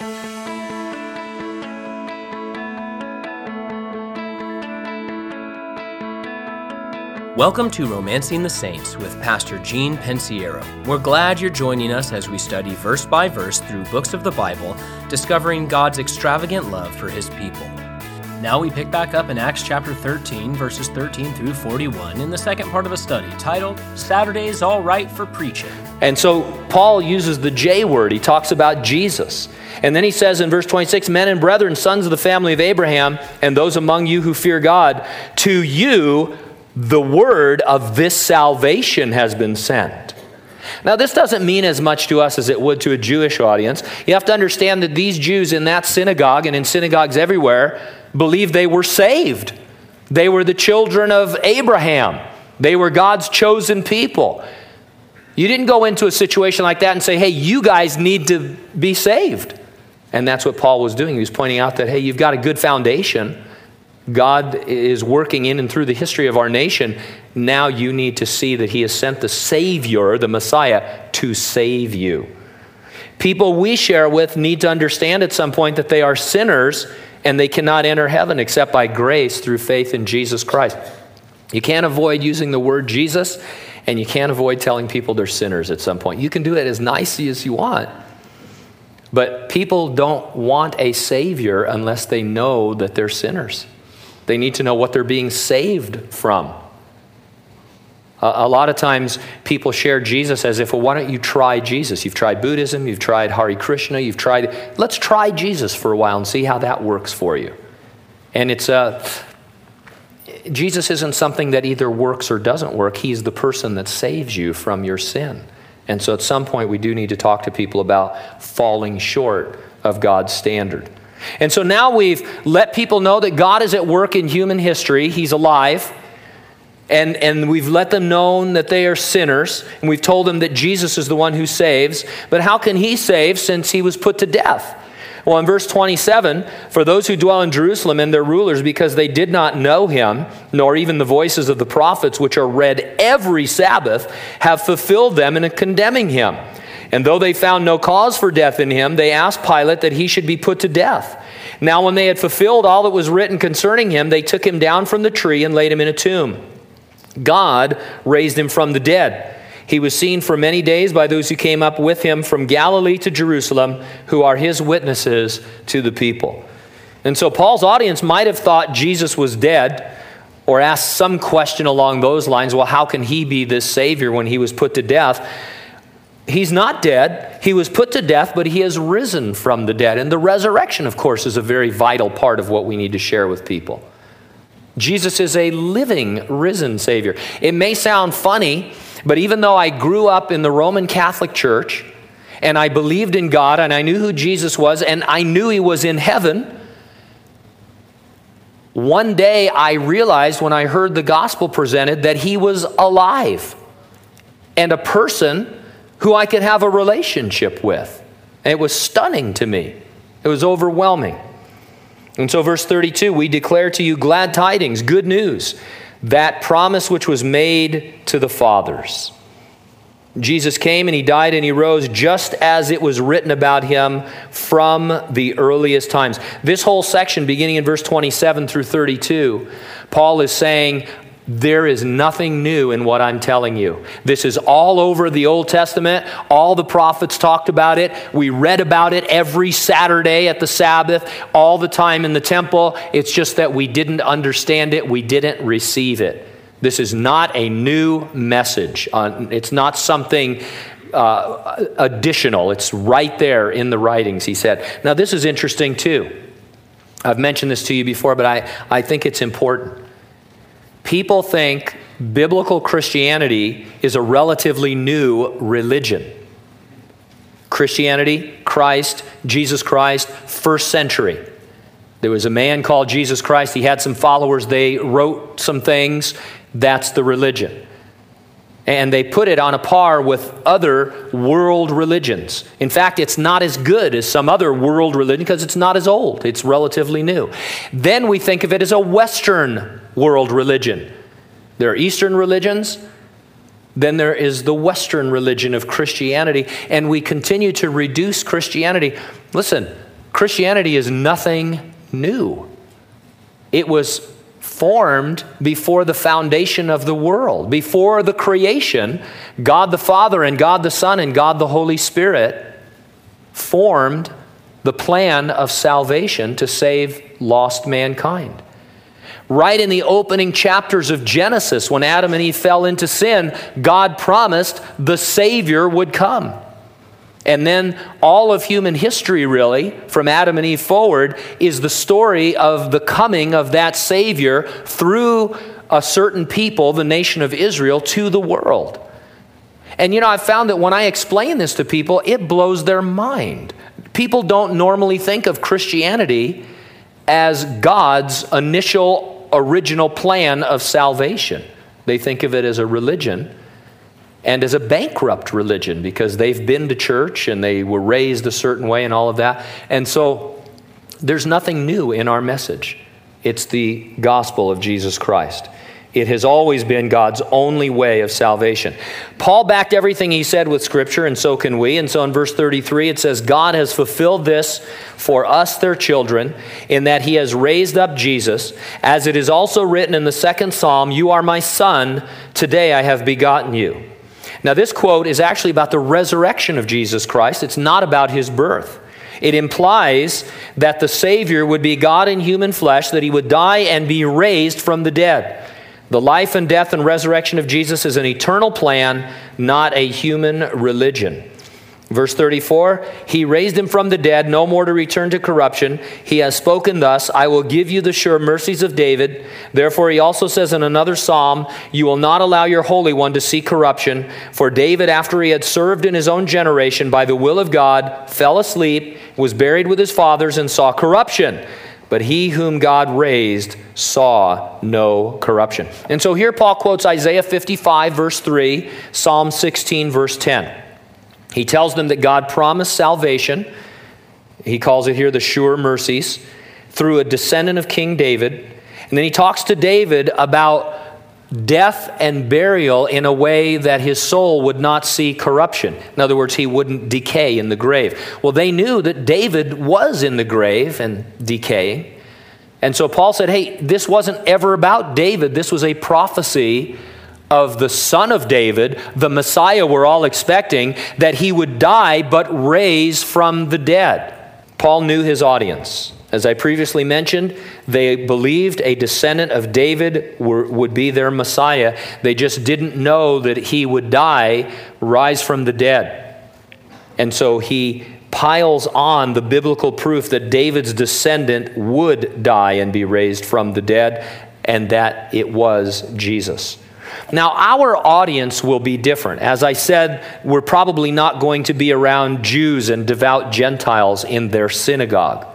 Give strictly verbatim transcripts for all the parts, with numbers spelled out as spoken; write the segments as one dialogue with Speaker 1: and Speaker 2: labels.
Speaker 1: Welcome to Romancing the Saints with Pastor Gene Pensiero. We're glad you're joining us as we study verse by verse through books of the Bible, discovering God's extravagant love for His people. Now we pick back up in Acts chapter thirteen, verses thirteen through forty-one, in the second part of a study titled, Saturday's All Right for Preaching.
Speaker 2: And so Paul uses the J word. He talks about Jesus. And then he says in verse twenty-six, men and brethren, sons of the family of Abraham, and those among you who fear God, to you the word of this salvation has been sent. Now, this doesn't mean as much to us as it would to a Jewish audience. You have to understand that these Jews in that synagogue and in synagogues everywhere believed they were saved. They were the children of Abraham. They were God's chosen people. You didn't go into a situation like that and say, hey, you guys need to be saved. And that's what Paul was doing. He was pointing out that, hey, you've got a good foundation. God is working in and through the history of our nation. Now you need to see that He has sent the Savior, the Messiah, to save you. People we share with need to understand at some point that they are sinners and they cannot enter heaven except by grace through faith in Jesus Christ. You can't avoid using the word Jesus, and you can't avoid telling people they're sinners at some point. You can do it as nicely as you want. But people don't want a Savior unless they know that they're sinners. They need to know what they're being saved from. A, a lot of times people share Jesus as if, well, why don't you try Jesus? You've tried Buddhism, you've tried Hare Krishna, you've tried, let's try Jesus for a while and see how that works for you. And it's a, Jesus isn't something that either works or doesn't work. He's the person that saves you from your sin. And so at some point we do need to talk to people about falling short of God's standard. And so now we've let people know that God is at work in human history. He's alive. And, and we've let them know that they are sinners. And we've told them that Jesus is the one who saves. But how can He save since He was put to death? Well, in verse twenty-seven, for those who dwell in Jerusalem and their rulers, because they did not know Him, nor even the voices of the prophets, which are read every Sabbath, have fulfilled them in condemning Him. And though they found no cause for death in Him, they asked Pilate that He should be put to death. Now when they had fulfilled all that was written concerning Him, they took Him down from the tree and laid Him in a tomb. God raised Him from the dead. He was seen for many days by those who came up with Him from Galilee to Jerusalem, who are His witnesses to the people. And so Paul's audience might have thought Jesus was dead, or asked some question along those lines. Well, how can He be this Savior when He was put to death? He's not dead. He was put to death, but He has risen from the dead. And the resurrection, of course, is a very vital part of what we need to share with people. Jesus is a living, risen Savior. It may sound funny, but even though I grew up in the Roman Catholic Church, and I believed in God, and I knew who Jesus was, and I knew He was in heaven, one day I realized when I heard the gospel presented that He was alive and a person who I could have a relationship with. And it was stunning to me. It was overwhelming. And so verse thirty-two, we declare to you glad tidings, good news, that promise which was made to the fathers. Jesus came and He died and He rose just as it was written about Him from the earliest times. This whole section, beginning in verse twenty-seven through thirty-two, Paul is saying, there is nothing new in what I'm telling you. This is all over the Old Testament. All the prophets talked about it. We read about it every Saturday at the Sabbath, all the time in the temple. It's just that we didn't understand it. We didn't receive it. This is not a new message. Uh, it's not something uh, additional. It's right there in the writings, he said. Now, this is interesting too. I've mentioned this to you before, but I, I think it's important. People think biblical Christianity is a relatively new religion. Christianity, Christ, Jesus Christ, first century. There was a man called Jesus Christ. He had some followers. They wrote some things. That's the religion. And they put it on a par with other world religions. In fact, it's not as good as some other world religion because it's not as old. It's relatively new. Then we think of it as a Western world religion. There are Eastern religions. Then there is the Western religion of Christianity. And we continue to reduce Christianity. Listen, Christianity is nothing new. It was formed before the foundation of the world. Before the creation, God the Father and God the Son and God the Holy Spirit formed the plan of salvation to save lost mankind. Right in the opening chapters of Genesis, when Adam and Eve fell into sin, God promised the Savior would come. And then all of human history, really, from Adam and Eve forward, is the story of the coming of that Savior through a certain people, the nation of Israel, to the world. And you know, I've found that when I explain this to people, it blows their mind. People don't normally think of Christianity as God's initial, original plan of salvation. They think of it as a religion, and as a bankrupt religion, because they've been to church and they were raised a certain way and all of that. And so there's nothing new in our message. It's the gospel of Jesus Christ. It has always been God's only way of salvation. Paul backed everything he said with Scripture, and so can we. And so in verse thirty-three, it says, God has fulfilled this for us, their children, in that he has raised up Jesus, as it is also written in the second Psalm, you are my son, today I have begotten you. Now, this quote is actually about the resurrection of Jesus Christ. It's not about his birth. It implies that the Savior would be God in human flesh, that he would die and be raised from the dead. The life and death and resurrection of Jesus is an eternal plan, not a human religion. Verse thirty-four, he raised him from the dead, no more to return to corruption. He has spoken thus, I will give you the sure mercies of David. Therefore, he also says in another psalm, you will not allow your Holy One to see corruption. For David, after he had served in his own generation by the will of God, fell asleep, was buried with his fathers, and saw corruption. But he whom God raised saw no corruption. And so here Paul quotes Isaiah fifty-five, verse three, Psalm sixteen, verse ten. He tells them that God promised salvation. He calls it here the sure mercies through a descendant of King David. And then he talks to David about death and burial in a way that his soul would not see corruption. In other words, he wouldn't decay in the grave. Well, they knew that David was in the grave and decaying. And so Paul said, hey, this wasn't ever about David. This was a prophecy of the Son of David, the Messiah we're all expecting, that he would die but raise from the dead. Paul knew his audience. As I previously mentioned, they believed a descendant of David were, would be their Messiah. They just didn't know that he would die, rise from the dead. And so he piles on the biblical proof that David's descendant would die and be raised from the dead, and that it was Jesus. Now, our audience will be different. As I said, we're probably not going to be around Jews and devout Gentiles in their synagogue.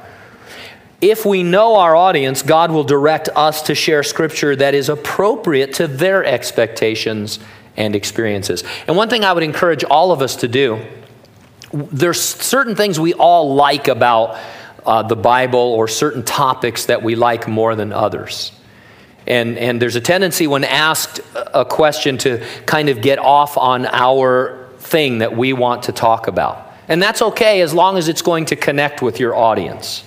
Speaker 2: If we know our audience, God will direct us to share Scripture that is appropriate to their expectations and experiences. And one thing I would encourage all of us to do, there's certain things we all like about uh, the Bible, or certain topics that we like more than others. And, and there's a tendency when asked a question to kind of get off on our thing that we want to talk about. And that's okay as long as it's going to connect with your audience.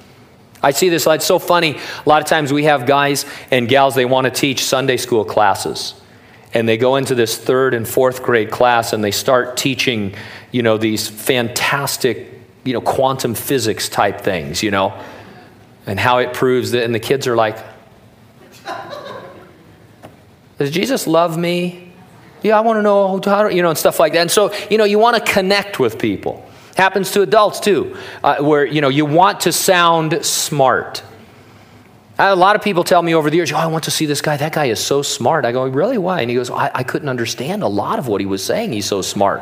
Speaker 2: I see this, it's so funny. A lot of times we have guys and gals, they want to teach Sunday school classes. And they go into this third and fourth grade class and they start teaching, you know, these fantastic, you know, quantum physics type things, you know, and how it proves that, and the kids are like, does Jesus love me? Yeah, I want to know how to, you know, and stuff like that. And so, you know, you want to connect with people. Happens to adults too, uh, where, you know, you want to sound smart. A lot of people tell me over the years, oh, I want to see this guy. That guy is so smart. I go, really, why? And he goes, I, I couldn't understand a lot of what he was saying. He's so smart.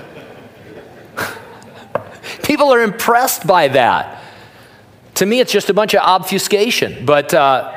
Speaker 2: People are impressed by that. To me, it's just a bunch of obfuscation. But uh,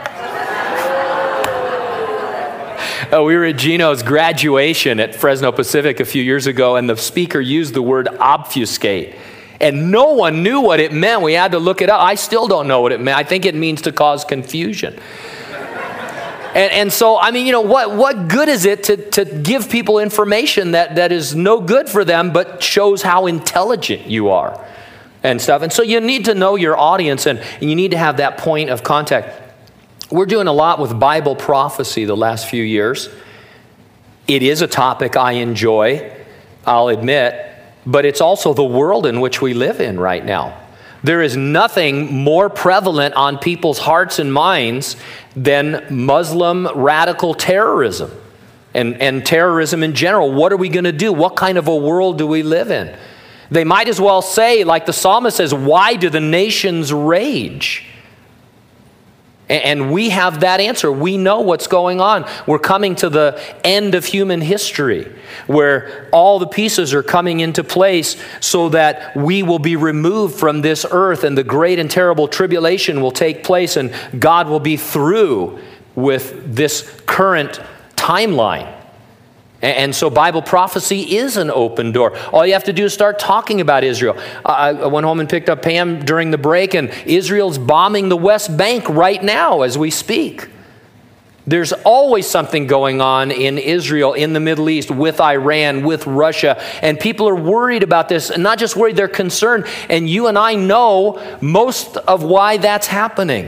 Speaker 2: uh, we were at Gino's graduation at Fresno Pacific a few years ago, and the speaker used the word obfuscate. And no one knew what it meant. We had to look it up. I still don't know what it meant. I think it means to cause confusion. and, and so, I mean, you know, what, what good is it to, to give people information that, that is no good for them, but shows how intelligent you are? and stuff. And so you need to know your audience, and, and you need to have that point of contact. We're doing a lot with Bible prophecy the last few years. It is a topic I enjoy, I'll admit, but it's also the world in which we live in right now. There is nothing more prevalent on people's hearts and minds than Muslim radical terrorism and, and terrorism in general. What are we going to do? What kind of a world do we live in? They might as well say, like the psalmist says, why do the nations rage? And we have that answer. We know what's going on. We're coming to the end of human history where all the pieces are coming into place so that we will be removed from this earth and the great and terrible tribulation will take place and God will be through with this current timeline. And so Bible prophecy is an open door. All you have to do is start talking about Israel. I went home and picked up Pam during the break, and Israel's bombing the West Bank right now as we speak. There's always something going on in Israel, in the Middle East, with Iran, with Russia, and people are worried about this, and not just worried, they're concerned. And you and I know most of why that's happening.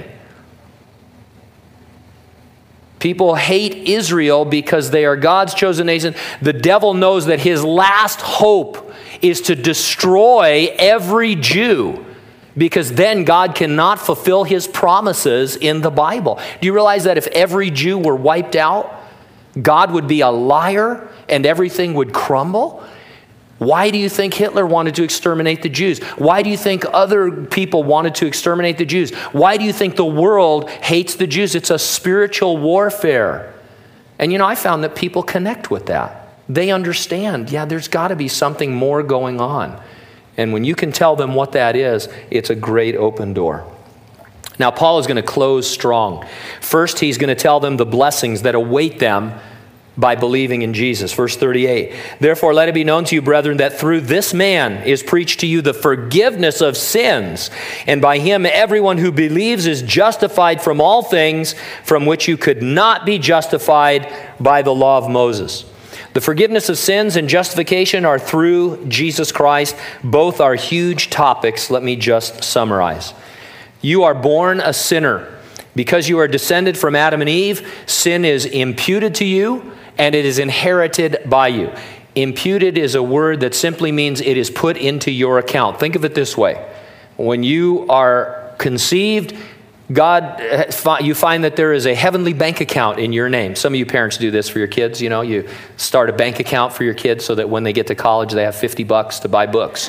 Speaker 2: People hate Israel because they are God's chosen nation. The devil knows that his last hope is to destroy every Jew, because then God cannot fulfill his promises in the Bible. Do you realize that if every Jew were wiped out, God would be a liar and everything would crumble? Why do you think Hitler wanted to exterminate the Jews? Why do you think other people wanted to exterminate the Jews? Why do you think the world hates the Jews? It's a spiritual warfare. And you know, I found that people connect with that. They understand, yeah, there's got to be something more going on. And when you can tell them what that is, it's a great open door. Now, Paul is going to close strong. First, he's going to tell them the blessings that await them by believing in Jesus. Verse thirty-eight, therefore let it be known to you, brethren, that through this man is preached to you the forgiveness of sins, and by him everyone who believes is justified from all things from which you could not be justified by the law of Moses. The forgiveness of sins and justification are through Jesus Christ. Both are huge topics. Let me just summarize. You are born a sinner. Because you are descended from Adam and Eve, sin is imputed to you, and it is inherited by you. Imputed is a word that simply means it is put into your account. Think of it this way. When you are conceived, God, you find that there is a heavenly bank account in your name. Some of you parents do this for your kids. You know, you start a bank account for your kids so that when they get to college, they have fifty bucks to buy books.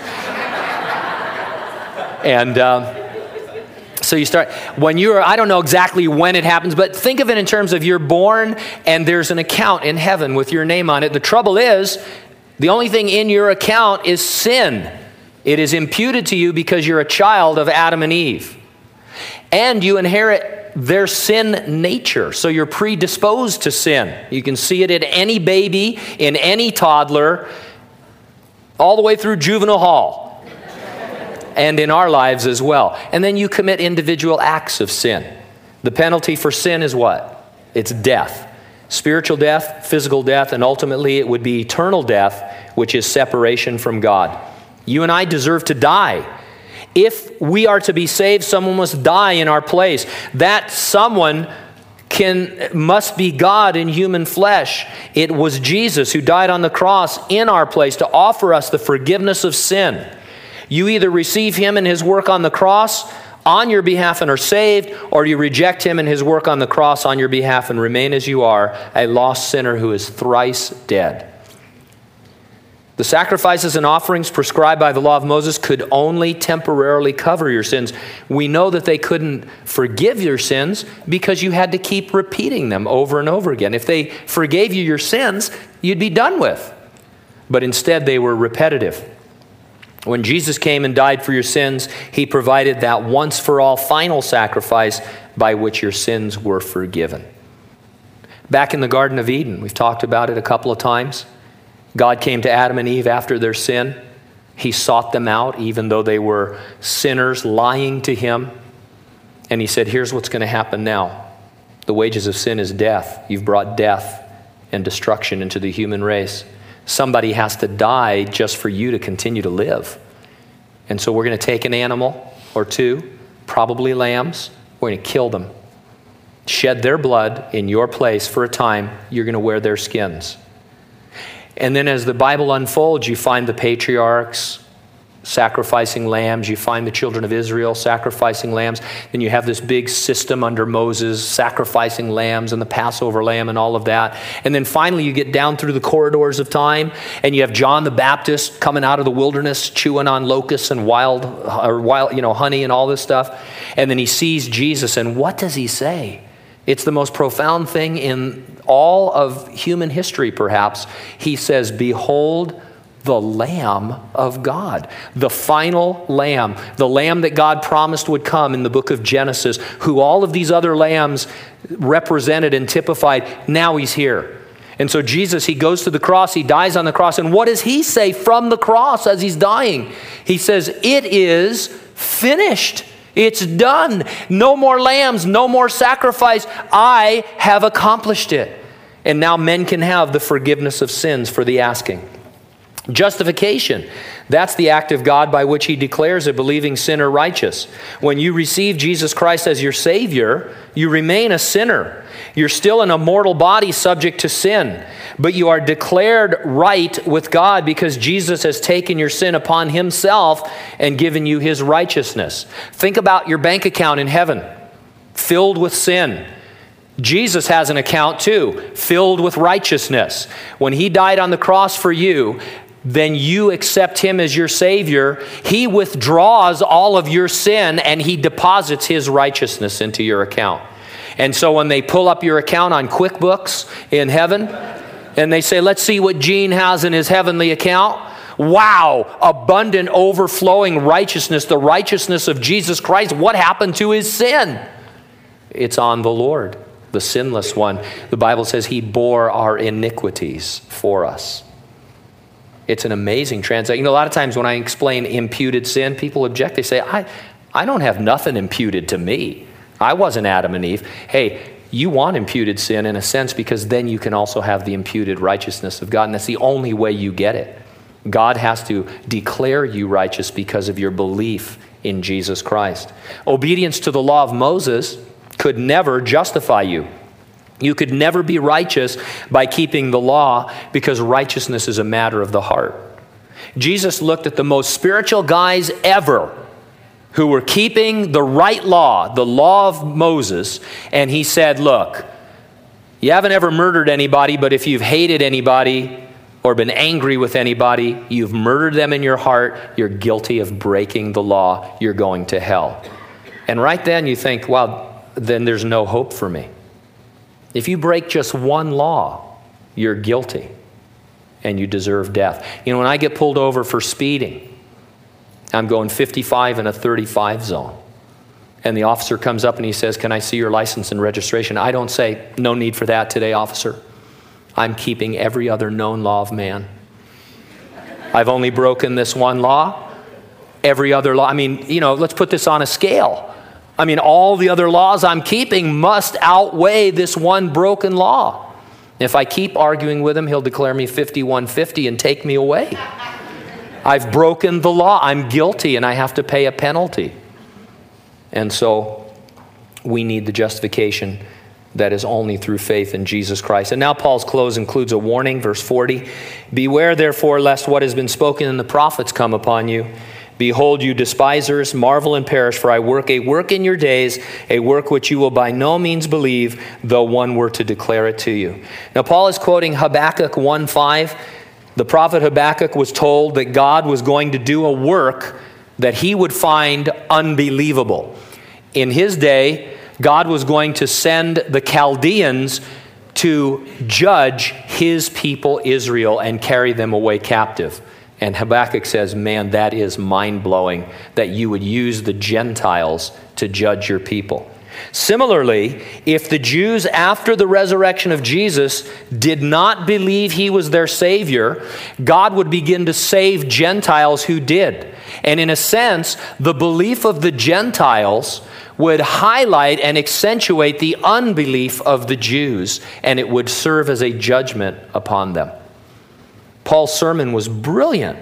Speaker 2: and... Um, So you start, when you're, I don't know exactly when it happens, but think of it in terms of you're born and there's an account in heaven with your name on it. The trouble is, the only thing in your account is sin. It is imputed to you because you're a child of Adam and Eve. And you inherit their sin nature. So you're predisposed to sin. You can see it in any baby, in any toddler, all the way through juvenile hall. And in our lives as well. And then you commit individual acts of sin. The penalty for sin is what? It's death. Spiritual death, physical death, and ultimately it would be eternal death, which is separation from God. You and I deserve to die. If we are to be saved, someone must die in our place. That someone can must be God in human flesh. It was Jesus who died on the cross in our place to offer us the forgiveness of sin. You either receive him and his work on the cross on your behalf and are saved, or you reject him and his work on the cross on your behalf and remain as you are, a lost sinner who is thrice dead. The sacrifices and offerings prescribed by the law of Moses could only temporarily cover your sins. We know that they couldn't forgive your sins because you had to keep repeating them over and over again. If they forgave you your sins, you'd be done with. But instead, they were repetitive. When Jesus came and died for your sins, he provided that once-for-all final sacrifice by which your sins were forgiven. Back in the Garden of Eden, we've talked about it a couple of times. God came to Adam and Eve after their sin. He sought them out, even though they were sinners lying to him. And he said, here's what's going to happen now. The wages of sin is death. You've brought death and destruction into the human race. Somebody has to die just for you to continue to live. And so we're going to take an animal or two, probably lambs. We're going to kill them, shed their blood in your place for a time. You're going to wear their skins. And then as the Bible unfolds, you find the patriarchs sacrificing lambs. You find the children of Israel sacrificing lambs. Then you have this big system under Moses sacrificing lambs and the Passover lamb and all of that. And then finally you get down through the corridors of time and you have John the Baptist coming out of the wilderness chewing on locusts and wild, or wild, you know, honey and all this stuff. And then he sees Jesus, and what does he say? It's the most profound thing in all of human history, perhaps. He says, "Behold, the Lamb of God," the final Lamb, the Lamb that God promised would come in the book of Genesis, who all of these other lambs represented and typified. Now he's here. And so Jesus, he goes to the cross, he dies on the cross, and what does he say from the cross as he's dying? He says, "It is finished. It's done. No more lambs, no more sacrifice. I have accomplished it." And now men can have the forgiveness of sins for the asking. Justification, that's the act of God by which he declares a believing sinner righteous. When you receive Jesus Christ as your Savior, you remain a sinner. You're still in a mortal body subject to sin, but you are declared right with God because Jesus has taken your sin upon himself and given you his righteousness. Think about your bank account in heaven, filled with sin. Jesus has an account too, filled with righteousness. When he died on the cross for you, then you accept him as your Savior. He withdraws all of your sin and he deposits his righteousness into your account. And so when they pull up your account on QuickBooks in heaven, and they say, "Let's see what Gene has in his heavenly account." Wow, abundant, overflowing righteousness, the righteousness of Jesus Christ. What happened to his sin? It's on the Lord, the sinless one. The Bible says he bore our iniquities for us. It's an amazing transaction. You know, a lot of times when I explain imputed sin, people object. They say, I, I don't have nothing imputed to me. I wasn't Adam and Eve. Hey, you want imputed sin in a sense because then you can also have the imputed righteousness of God. And that's the only way you get it. God has to declare you righteous because of your belief in Jesus Christ. Obedience to the law of Moses could never justify you. You could never be righteous by keeping the law because righteousness is a matter of the heart. Jesus looked at the most spiritual guys ever who were keeping the right law, the law of Moses, and he said, "Look, you haven't ever murdered anybody, but if you've hated anybody or been angry with anybody, you've murdered them in your heart, you're guilty of breaking the law, you're going to hell." And right then you think, well, then there's no hope for me. If you break just one law, you're guilty and you deserve death. You know, when I get pulled over for speeding, I'm going fifty-five in a thirty-five zone. And the officer comes up and he says, "Can I see your license and registration?" I don't say, "No need for that today, officer. I'm keeping every other known law of man. I've only broken this one law. Every other law," I mean, you know, let's put this on a scale. I mean, all the other laws I'm keeping must outweigh this one broken law. If I keep arguing with him, he'll declare me fifty-one fifty and take me away. I've broken the law. I'm guilty and I have to pay a penalty. And so we need the justification that is only through faith in Jesus Christ. And now Paul's close includes a warning, verse forty. "Beware therefore lest what has been spoken in the prophets come upon you. Behold, you despisers, marvel and perish, for I work a work in your days, a work which you will by no means believe, though one were to declare it to you." Now Paul is quoting Habakkuk one five. The prophet Habakkuk was told that God was going to do a work that he would find unbelievable. In his day, God was going to send the Chaldeans to judge his people Israel and carry them away captive. And Habakkuk says, man, that is mind-blowing that you would use the Gentiles to judge your people. Similarly, if the Jews after the resurrection of Jesus did not believe he was their Savior, God would begin to save Gentiles who did. And in a sense, the belief of the Gentiles would highlight and accentuate the unbelief of the Jews, and it would serve as a judgment upon them. Paul's sermon was brilliant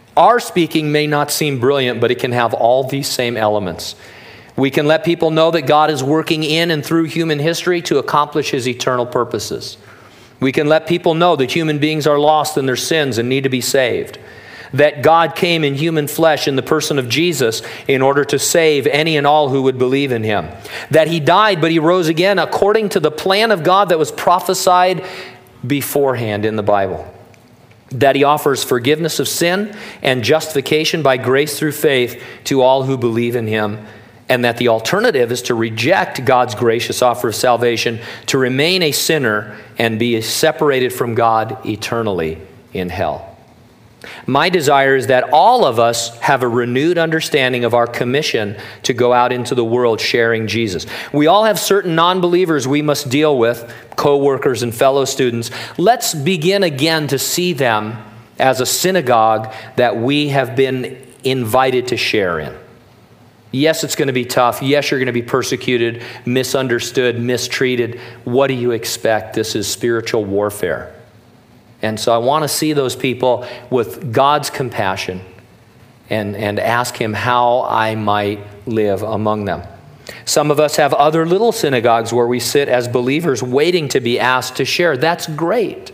Speaker 2: Our speaking may not seem brilliant, but it can have all these same elements. We can let people know that God is working in and through human history to accomplish his eternal purposes. We can let people know that human beings are lost in their sins and need to be saved. That God came in human flesh in the person of Jesus in order to save any and all who would believe in him. That he died, but he rose again according to the plan of God that was prophesied beforehand in the Bible. That he offers forgiveness of sin and justification by grace through faith to all who believe in him. And that the alternative is to reject God's gracious offer of salvation, to remain a sinner and be separated from God eternally in hell. My desire is that all of us have a renewed understanding of our commission to go out into the world sharing Jesus. We all have certain non-believers we must deal with, co-workers and fellow students. Let's begin again to see them as a synagogue that we have been invited to share in. Yes, it's going to be tough. Yes, you're going to be persecuted, misunderstood, mistreated. What do you expect? This is spiritual warfare. And so I want to see those people with God's compassion and, and ask him how I might live among them. Some of us have other little synagogues where we sit as believers waiting to be asked to share. That's great.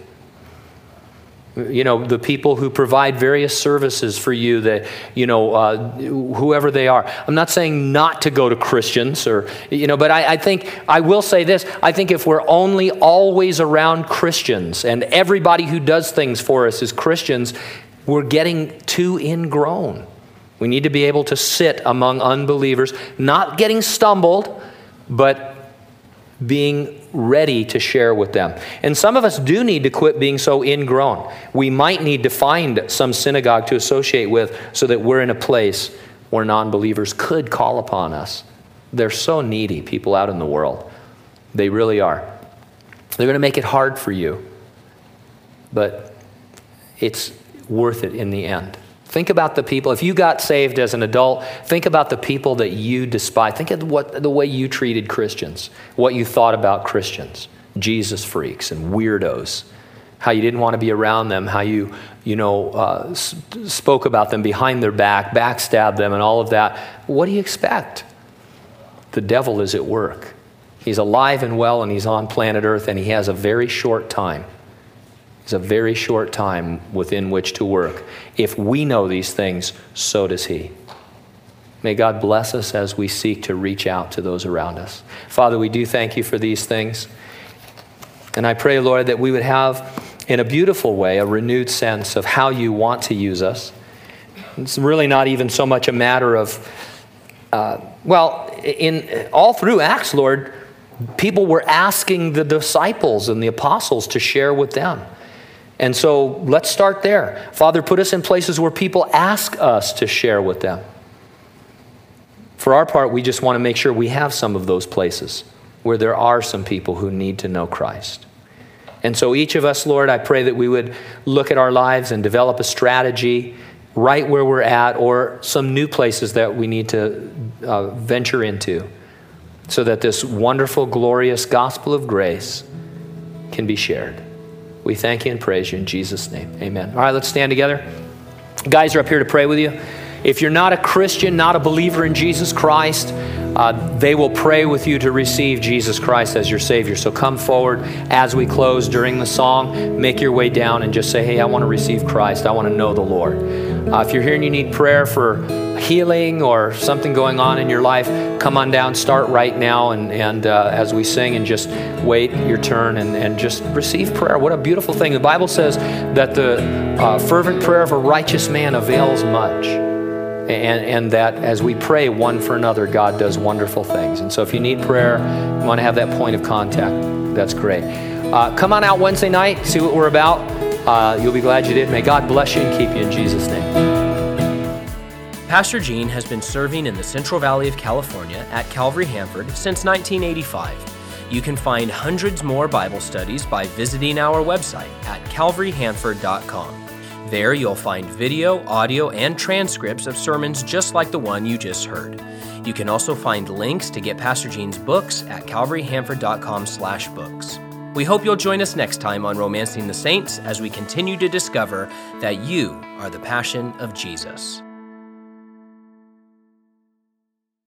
Speaker 2: You know, the people who provide various services for you, that, you know, uh, whoever they are. I'm not saying not to go to Christians or, you know, but I, I think, I will say this, I think if we're only always around Christians and everybody who does things for us is Christians, we're getting too ingrown. We need to be able to sit among unbelievers, not getting stumbled, but being ready to share with them. And some of us do need to quit being so ingrown. We might need to find some synagogue to associate with so that we're in a place where non-believers could call upon us. They're so needy, people out in the world. They really are. They're going to make it hard for you, but it's worth it in the end. Think about the people. If you got saved as an adult, think about the people that you despise. Think of what the way you treated Christians, what you thought about Christians, Jesus freaks and weirdos, how you didn't want to be around them, how you, you know, uh, s- spoke about them behind their back, backstabbed them, and all of that. What do you expect? The devil is at work. He's alive and well, and he's on planet Earth, and he has a very short time. It's a very short time within which to work. If we know these things, so does he. May God bless us as we seek to reach out to those around us. Father, we do thank you for these things. And I pray, Lord, that we would have, in a beautiful way, a renewed sense of how you want to use us. It's really not even so much a matter of, uh, well, in all through Acts, Lord, people were asking the disciples and the apostles to share with them. And so let's start there. Father, put us in places where people ask us to share with them. For our part, we just want to make sure we have some of those places where there are some people who need to know Christ. And so each of us, Lord, I pray that we would look at our lives and develop a strategy right where we're at, or some new places that we need to uh, venture into, so that this wonderful, glorious gospel of grace can be shared. We thank you and praise you in Jesus' name. Amen. All right, let's stand together. Guys are up here to pray with you. If you're not a Christian, not a believer in Jesus Christ, uh, they will pray with you to receive Jesus Christ as your Savior. So come forward as we close during the song. Make your way down and just say, hey, I want to receive Christ. I want to know the Lord. Uh, if you're here and you need prayer for healing or something going on in your life, come on down, start right now, and, and uh, as we sing, and just wait your turn and, and just receive prayer. What a beautiful thing. The Bible says that the uh, fervent prayer of a righteous man avails much. And, and that as we pray one for another, God does wonderful things. And so if you need prayer, you want to have that point of contact, that's great. Uh, come on out Wednesday night, see what we're about. Uh, you'll be glad you did. May God bless you and keep you in Jesus' name.
Speaker 1: Pastor Gene has been serving in the Central Valley of California at Calvary Hanford since nineteen eighty-five. You can find hundreds more Bible studies by visiting our website at calvary hanford dot com. There you'll find video, audio, and transcripts of sermons just like the one you just heard. You can also find links to get Pastor Gene's books at calvary hanford dot com slash books. We hope you'll join us next time on Romancing the Saints as we continue to discover that you are the passion of Jesus.